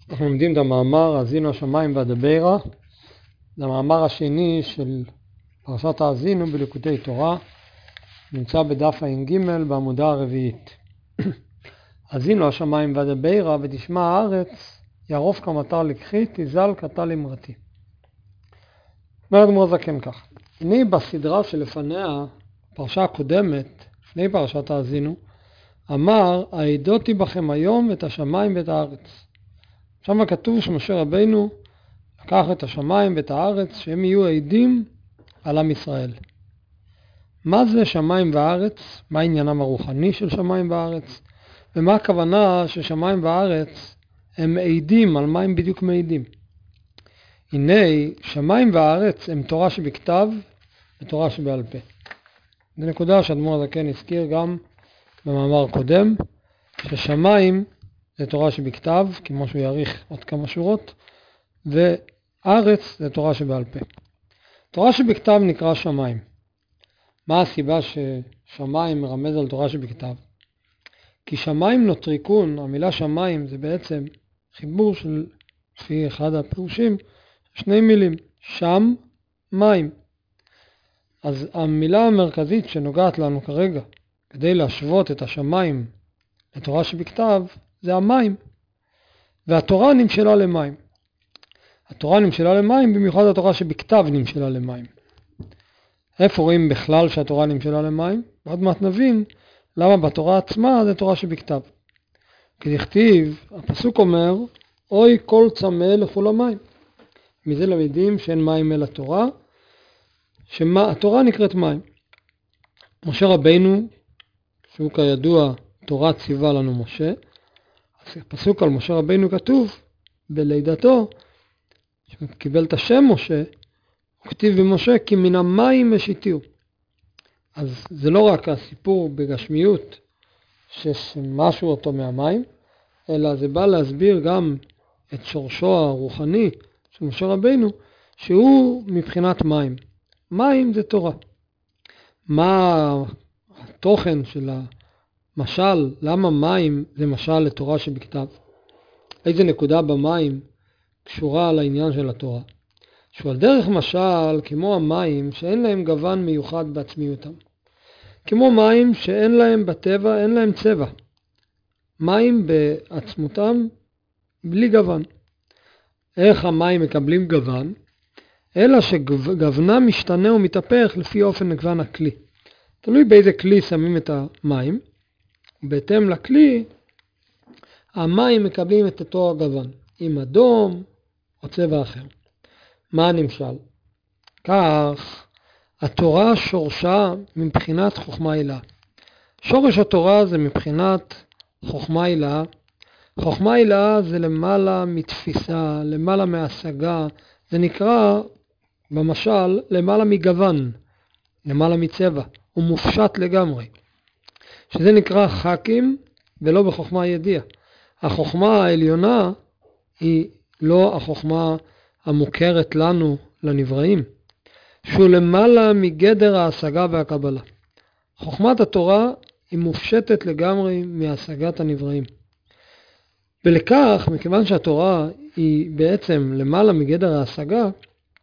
אנחנו לומדים את המאמר האזינו השמיים והדברה. זה המאמר השני של פרשת האזינו בליקוטי תורה, נמצא בדף ע"ג בעמודה הרביעית. האזינו השמיים והדברה ותשמע הארץ, יערוף כמטר לקחי, תזל כטל אמרתי. אומר אדמו"ר הזקן כך: הנה בסדרה שלפניה, הפרשה הקודמת, לפני פרשת האזינו, אמר, העדותי בכם היום את השמיים ואת הארץ. שם כתוב שמשה רבינו לקח את השמיים ואת הארץ, שהם יהיו עדים על עם ישראל. מה זה שמיים וארץ? מה עניינם הרוחני של שמיים וארץ? ומה הכוונה ששמיים וארץ הם עדים? על מה הם בדיוק מעידים? הנה, שמיים וארץ הם תורה שבכתב ותורה שבעל פה. זו נקודה שאדמו"ר הזקן הזכיר גם במאמר קודם, ששמיים זה תורה שבכתב, כמו שהוא יאריך עוד כמה שורות, וארץ זה תורה שבעל פה. תורה שבכתב נקרא שמיים. מה הסיבה ששמיים מרמז על תורה שבכתב? כי שמיים נוטריקון, המילה שמיים זה בעצם חיבור של, לפי אחד הפירושים, שני מילים, שם, מים. אז המילה המרכזית שנוגעת לנו כרגע, כדי להשוות את השמיים לתורה שבכתב, זה המים. והתורה נמשלה למים. התורה נמשלה למים, במיוחד התורה שבכתב נמשלה למים. איפה רואים בכלל שהתורה נמשלה למים? ועוד מעט נבין למה בתורה עצמה זה תורה שבכתב. כדכתיב, הפסוק אומר, אוי כל צמא לכו למים. מזה למדים שאין מים אל התורה, שהתורה נקראת מים. משה רבינו, שהוא כידוע תורה ציווה לנו משה, אז הפסוק על משה רבינו כתוב בלידתו, שהוא קיבל את השם משה, הוא כתיב במשה כי מן המים משיתיהו. אז זה לא רק הסיפור בגשמיות שמשהו אותו מהמים, אלא זה בא להסביר גם את שורשו הרוחני של משה רבינו, שהוא מבחינת מים. מים זה תורה. מה התוכן של המשל? למה מים זה משל לתורה שבכתב? איזה נקודה במים קשורה לעניין של התורה? שהוא על דרך משל כמו המים שאין להם גוון מיוחד בעצמיותם. כמו מים שאין להם בטבע, אין להם צבע. מים בעצמותם בלי גוון. איך המים מקבלים גוון? אלא שגוונה משתנה ומתהפך לפי אופן גוון הכלי. תלוי באיזה כלי שמים את המים, ובהתאם לכלי המים מקבלים את אותו הגוון, עם אדום או צבע אחר. מה הנמשל? כך, התורה שורשה מבחינת חוכמה עילה. שורש התורה זה מבחינת חוכמה עילה. חוכמה עילה זה למעלה מתפיסה, למעלה מהשגה, זה נקרא במשל למעלה מגוון, למעלה מצבע, הוא מופשט לגמרי. שזה נקרא חכים ולא בחוכמה ידיעה. החוכמה העליונה היא לא החוכמה המוכרת לנו, לנבראים, שהוא למעלה מגדר ההשגה והקבלה. חוכמת התורה היא מופשטת לגמרי מהשגת הנבראים. ולכך, מכיוון שהתורה היא בעצם למעלה מגדר ההשגה,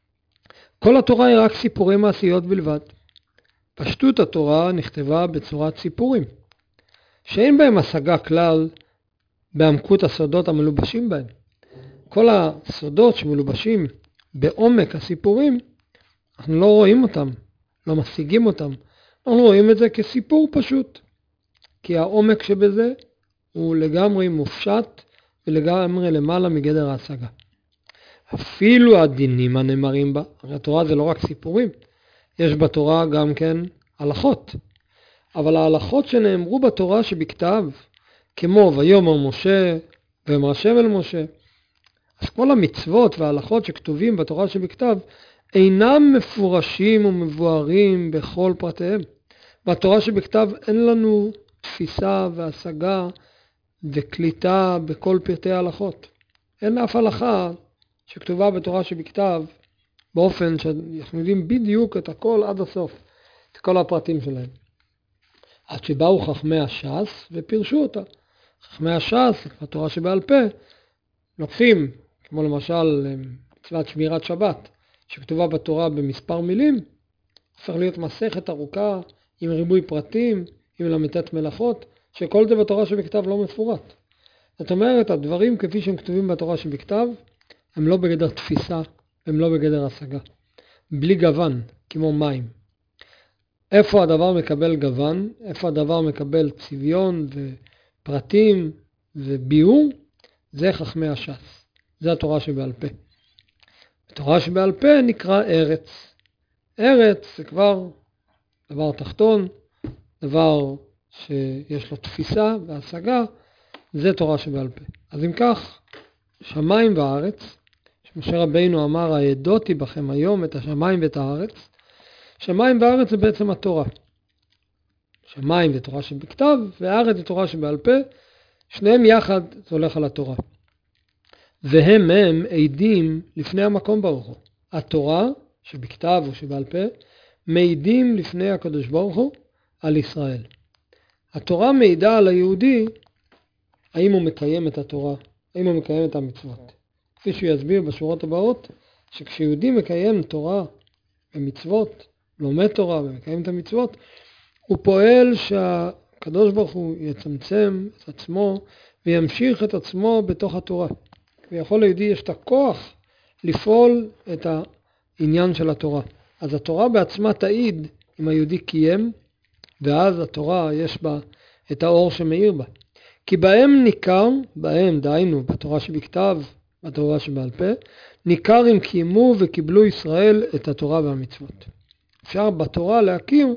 כל התורה היא רק סיפורי מעשיות בלבד. פשטות התורה נכתבה בצורת סיפורים, שאין בהם השגה כלל בעמקות הסודות המלובשים בהם. כל הסודות שמלובשים בעומק הסיפורים, אנחנו לא רואים אותם, לא משיגים אותם. אנחנו רואים את זה כסיפור פשוט, כי העומק שבזה הוא לגמרי מופשט ולגמרי למעלה מגדר ההשגה. אפילו הדינים הנאמרים בה, הרי התורה זה לא רק סיפורים, יש בתורה גם כן הלכות. אבל ההלכות שנאמרו בתורה שבכתב, כמו ויאמר משה ואמר השם אל משה, אז כל המצוות וההלכות שכתובים בתורה שבכתב, אינם מפורשים ומבוארים בכל פרטיהם. בתורה שבכתב אין לנו תפיסה והשגה וקליטה בכל פרטי ההלכות. אין אף הלכה שכתובה בתורה שבכתב באופן שאנחנו יודעים בדיוק את הכל עד הסוף, את כל הפרטים שלהם. עד שבאו חכמי הש"ס ופירשו אותה. חכמי הש"ס, התורה שבעל פה, לוקחים, כמו למשל מצוות שמירת שבת, שכתובה בתורה במספר מילים, הופך להיות מסכת ארוכה עם ריבוי פרטים, עם למתת מלאכות, שכל זה בתורה שבכתב לא מפורט. זאת אומרת, הדברים כפי שהם כתובים בתורה שבכתב, הם לא בגדר תפיסה, הם לא בגדר השגה. בלי גוון, כמו מים. איפה הדבר מקבל גוון, איפה הדבר מקבל צביון ופרטים וביאור, זה חכמי הש"ס. זה התורה שבעל פה. התורה שבעל פה נקרא ארץ. ארץ זה כבר דבר תחתון, דבר שיש לו תפיסה והשגה, זה תורה שבעל פה. אז אם כך, שמיים וארץ, שמשה רבינו אמר, העדותי בכם היום את השמיים ואת הארץ, שמיים וארץ זה בעצם התורה. שמיים זה תורה שבכתב, והארץ זה תורה שבעל פה, שניהם יחד זה הולך על התורה. והם עדים לפני המקום ברוך הוא. התורה שבכתב או שבעל פה, מעידים לפני הקדוש ברוך הוא על ישראל. התורה מעידה על היהודי, האם הוא מקיים את התורה, האם הוא מקיים את המצוות. כפי שהוא יסביר בשורות הבאות, שכשיהודי מקיים תורה ומצוות, לומד תורה ומקיים את המצוות, הוא פועל שהקדוש ברוך הוא יצמצם את עצמו וימשיך את עצמו בתוך התורה. ויכול ליהודי יש את הכוח לפעול את העניין של התורה. אז התורה בעצמה תעיד אם היהודי קיים, ואז התורה יש בה את האור שמאיר בה. כי בהם ניכר, בהם דהיינו בתורה שבכתב, בתורה שבעל פה, ניכר אם קיימו וקיבלו ישראל את התורה והמצוות. אפשר בתורה להכיר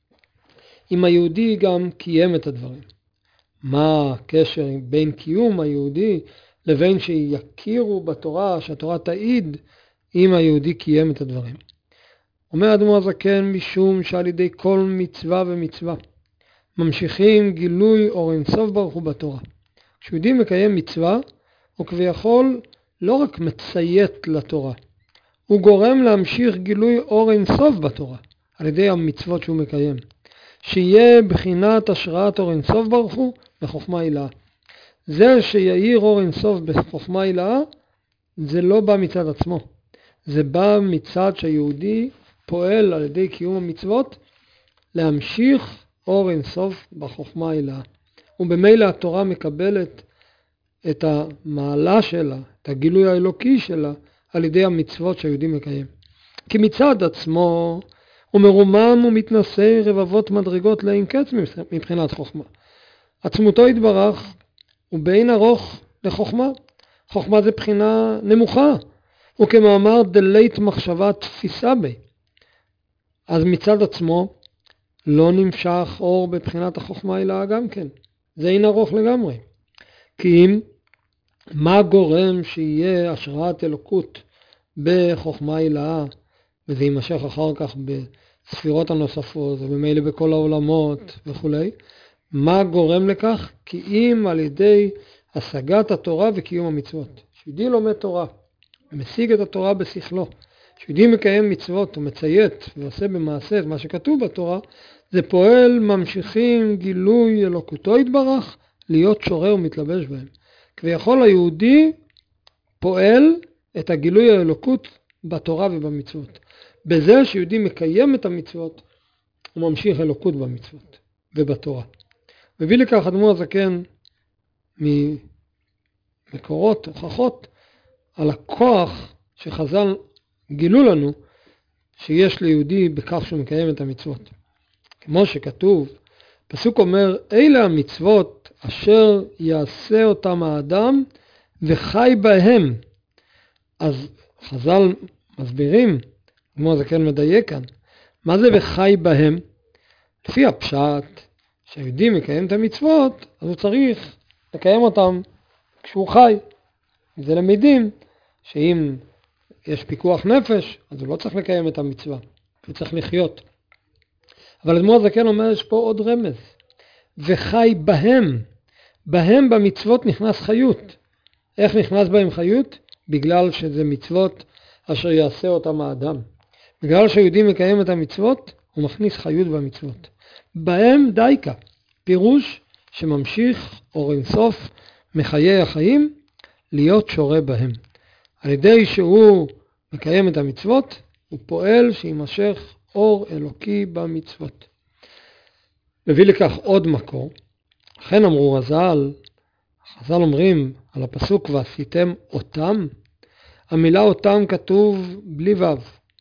אם היהודי גם קיים את הדברים. מה הקשר בין קיום היהודי לבין שיכירו בתורה, שהתורה תעיד אם היהודי קיים את הדברים. אומר אדמו"ר הזקן, משום שעל ידי כל מצווה ומצווה ממשיכים גילוי אור אין סוף ברוך הוא בתורה. כשיהודי מקיים מצווה, הוא כביכול לא רק מציית לתורה, הוא גורם להמשיך גילוי אור אין סוף בתורה, על ידי המצוות שהוא מקיים. שיהיה בחינת השראת אור אין סוף ברוך הוא בחוכמה הילאה. זה שיאיר אור אין סוף בחוכמה הילאה, זה לא בא מצד עצמו. זה בא מצד שהיהודי פועל על ידי קיום המצוות, להמשיך אור אין סוף בחוכמה הילאה. ובמילא התורה מקבלת את המעלה שלה, את הגילוי האלוקי שלה, על ידי המצוות שהיהודי מקיים. כי מצד עצמו הוא מרומם ומתנשא רבבות מדרגות לאין קץ מבחינת חוכמה. עצמותו יתברך הוא בין ארוך לחוכמה. חוכמה זה בחינה נמוכה, וכמאמר דלית מחשבה תפיסה בי. אז מצד עצמו לא נמשך אור בבחינת החוכמה אלא גם כן. זה אין ארוך לגמרי. כי אם מה גורם שיהיה השראת אלוקות בחוכמה הילאה, וזה יימשך אחר כך בספירות הנוספות, ובמילא בכל העולמות וכו'. מה גורם לכך? כי אם על ידי השגת התורה וקיום המצוות. שיהודי לומד תורה, משיג את התורה בשכלו. שיהודי מקיים מצוות ומציית ועושה במעשה את מה שכתוב בתורה, זה פועל ממשיכים גילוי אלוקותו יתברך להיות שורר ומתלבש בהם. כביכול היהודי פועל את הגילוי האלוקות בתורה ובמצוות. בזה שיהודי מקיים את המצוות, הוא ממשיך אלוקות במצוות ובתורה. מביא לכך אדמו"ר הזקן ממקורות, הוכחות, על הכוח שחז"ל גילו לנו שיש ליהודי בכך שהוא מקיים את המצוות. כמו שכתוב, פסוק אומר, אלה המצוות אשר יעשה אותם האדם וחי בהם. אז חז"ל מסבירים, כמו זה כן מדייק כאן, מה זה וחי בהם? לפי הפשט, שהיהודי מקיים את המצוות, אז הוא צריך לקיים אותם כשהוא חי. זה למדים שאם יש פיקוח נפש, אז הוא לא צריך לקיים את המצווה, הוא צריך לחיות. אבל אדמו"ר הזקן אומר, יש פה עוד רמז. וחי בהם. בהם במצוות נכנס חיות. איך נכנס בהם חיות? בגלל שזה מצוות אשר יעשה אותם האדם. בגלל שהיהודי מקיים את המצוות, הוא מכניס חיות במצוות. בהם דייקה. פירוש שממשיך אור אין סוף מחיי החיים להיות שורה בהם. על ידי שהוא מקיים את המצוות, הוא פועל שימשך אור אלוקי במצוות. מביא לכך עוד מקור. לכן אמרו חז"ל אומרים על הפסוק ועשיתם אותם, המילה אותם כתוב בלי וו.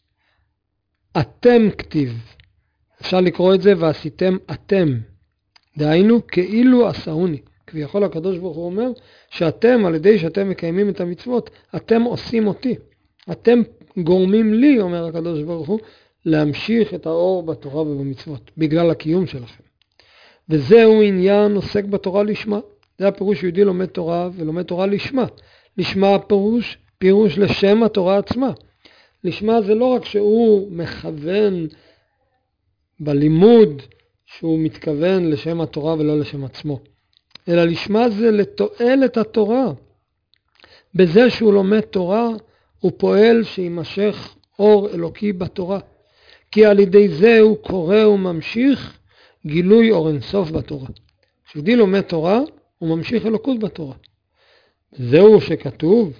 אתם כתיב. אפשר לקרוא את זה ועשיתם אתם. דהיינו כאילו עשאוני. כביכול הקדוש ברוך הוא אומר שאתם, על ידי שאתם מקיימים את המצוות, אתם עושים אותי. אתם גורמים לי, אומר הקדוש ברוך הוא, להמשיך את האור בתורה ובמצוות, בגלל הקיום שלכם. וזהו עניין עוסק בתורה לשמה. זה הפירוש יהודי לומד תורה ולומד תורה לשמה. לשמה פירוש לשם התורה עצמה. לשמה זה לא רק שהוא מכוון בלימוד שהוא מתכוון לשם התורה ולא לשם עצמו, אלא לשמה זה לתועלת התורה. בזה שהוא לומד תורה הוא פועל שימשך אור אלוקי בתורה, כי על ידי זה הוא קורא וממשיך גילוי אור אינסוף בתורה. כשיהודי לומד תורה הוא ממשיך אלוקות בתורה. זהו שכתוב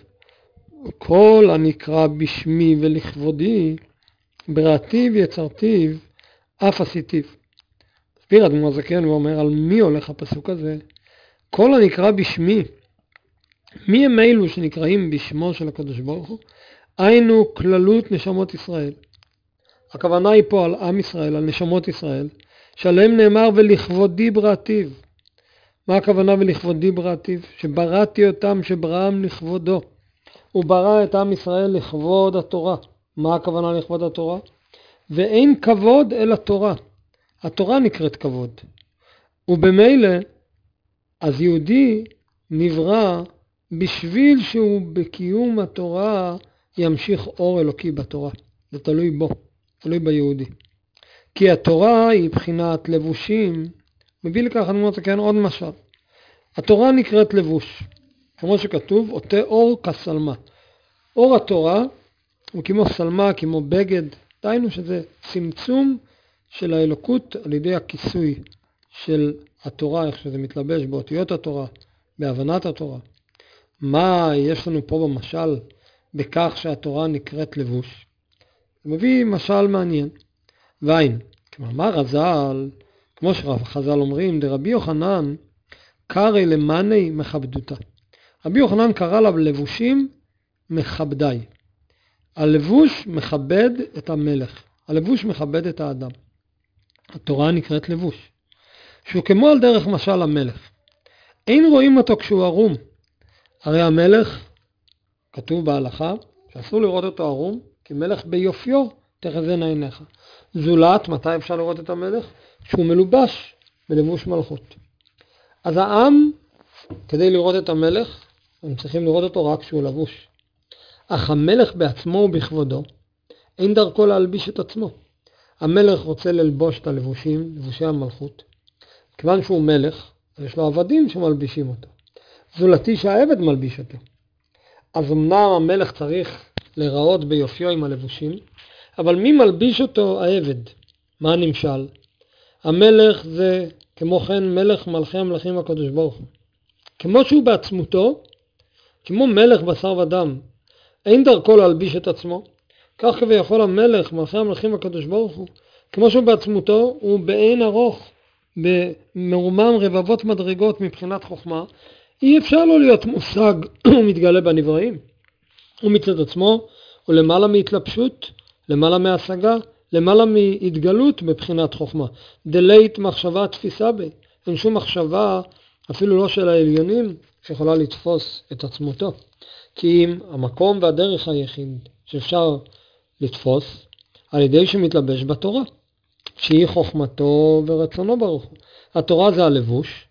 כל הנקרא בשמי ולכבודי בראתיו יצרתיו אף עשיתיו. הסביר אדמו"ר הזקן ואומר על מי הולך הפסוק הזה. כל הנקרא בשמי, מי הם אלו שנקראים בשמו של הקדוש ברוך הוא? היינו כללות נשמות ישראל. הכוונה היא פה על עם ישראל, על נשמות ישראל, שעליהם נאמר ולכבודי בראתיו. מה הכוונה ולכבודי בראתיו? שבראתי אותם שבראם לכבודו. הוא ברא את עם ישראל לכבוד התורה. מה הכוונה לכבוד התורה? ואין כבוד אל התורה. התורה נקראת כבוד. ובמילא, אז יהודי נברא בשביל שהוא בקיום התורה ימשיך אור אלוקי בתורה. זה תלוי בו, תלוי ביהודי. כי התורה היא בחינת לבושים. מביא לכך אני רוצה כן עוד משל. התורה נקראת לבוש. כמו שכתוב, אותה אור כסלמה. אור התורה הוא כמו סלמה, כמו בגד. דהיינו שזה צמצום של האלוקות על ידי הכיסוי של התורה, איך שזה מתלבש באותיות התורה, בהבנת התורה. מה יש לנו פה במשל בכך שהתורה נקראת לבוש? זה מביא משל מעניין. והיינו, כמאמר חז"ל, כמו שחז"ל אומרים, דרבי יוחנן קרא למאני מכבדותה. רבי יוחנן קרא לה לבושים מכבדי. הלבוש מכבד את המלך. הלבוש מכבד את האדם. התורה נקראת לבוש. שהוא כמו על דרך משל המלך. אין רואים אותו כשהוא ערום. הרי המלך, כתוב בהלכה, שאסור לראות אותו ערום, כי מלך ביופיו תחזינה עיניך. זולת, מתי אפשר לראות את המלך? שהוא מלובש בלבוש מלכות. אז העם, כדי לראות את המלך, הם צריכים לראות אותו רק כשהוא לבוש. אך המלך בעצמו ובכבודו, אין דרכו להלביש את עצמו. המלך רוצה ללבוש את הלבושים, לבושי המלכות. כיוון שהוא מלך, יש לו עבדים שמלבישים אותו. זולתי שהעבד מלביש אותו. אז אמנם המלך צריך להיראות ביופיו עם הלבושים, אבל מי מלביש אותו? העבד. מה נמשל? המלך זה כמו כן מלך מלכי המלכים הקדוש ברוך הוא. כמו שהוא בעצמותו, כמו מלך בשר ודם, אין דרכו להלביש את עצמו, כך כביכול המלך מלכי המלכים הקדוש ברוך הוא, כמו שהוא בעצמותו, הוא באין ארוך, במרומם רבבות מדרגות מבחינת חוכמה, אי אפשר לו להיות מושג ומתגלה בנבראים. הוא מצד עצמו, הוא למעלה מהתלבשות, למעלה מהשגה, למעלה מהתגלות מבחינת חוכמה. דלית מחשבה תפיסה בי. אין שום מחשבה, אפילו לא של העליונים, שיכולה לתפוס את עצמותו. כי אם המקום והדרך היחיד שאפשר לתפוס, על ידי שמתלבש בתורה, שהיא חוכמתו ורצונו ברוך הוא. התורה זה הלבוש,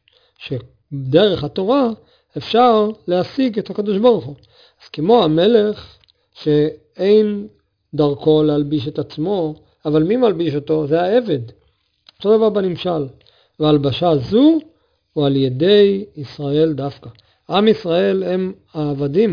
שדרך התורה אפשר להשיג את הקדוש ברוך הוא. אז כמו המלך שאין דרכו להלביש את עצמו, אבל מי מלביש אותו? זה העבד. אותו דבר בנמשל. והלבשה זו הוא על ידי ישראל דווקא. עם ישראל הם העבדים,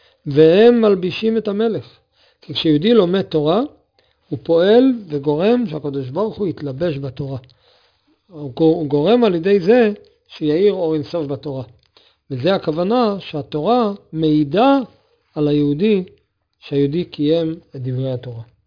והם מלבישים את המלך. כי כשיהודי לומד תורה, הוא פועל וגורם שהקדוש ברוך הוא יתלבש בתורה. הוא גורם על ידי זה שיאיר אור אינסוף בתורה. וזה הכוונה שהתורה מעידה על היהודי, שהיהודי קיים את דברי התורה.